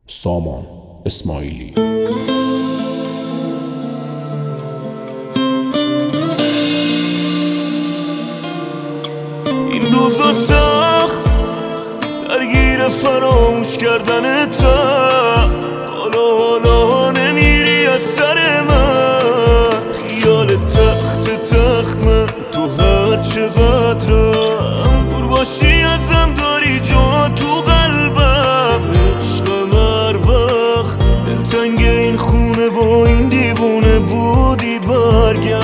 سامان اسماعیلی. این روزا سخت درگیر فراموش کردن تا حالا نمیری از سر من. خیال تخت من تو هر چقدرم دور باشی ازم داری جا تو قلبم. عشقم هر وقت دلتنگ این خونه با این دیوونه بودی برگرد.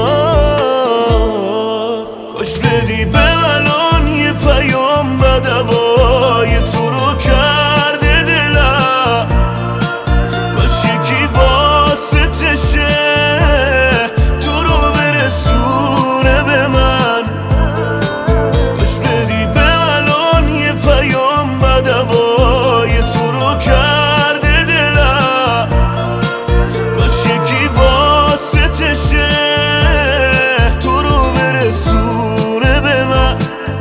کاش بدی به الان یه پیام بدوای تو رو کرده دلم. کاش یکی واسطشه تو رو برسونه به من. کاش بدی به الان یه پیام بدوای تو رو کرده دلم. کاش یکی واسطشه تو رو برسونه به من.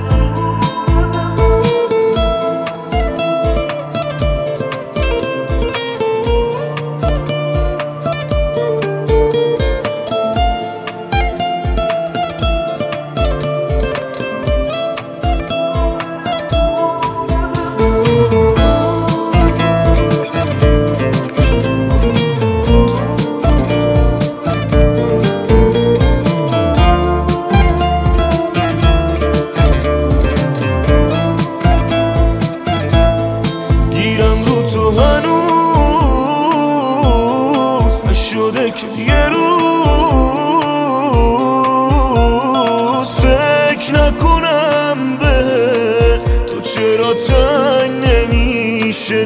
گیرم رو تو هنوز نشده که یه روز فکر نکنم بهت. تو چرا تنگ نمیشه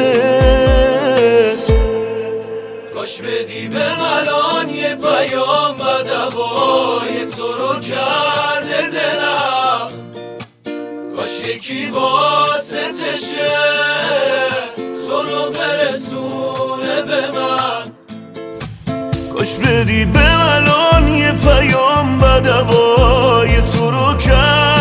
دلت؟ کاش بدی به الان یه پیام بدوای تو رو کرده دلم. کاش یکی واسطشه تو رو برسونه به من. کاش بدی به الان یه پیام بدوای تو رو کرده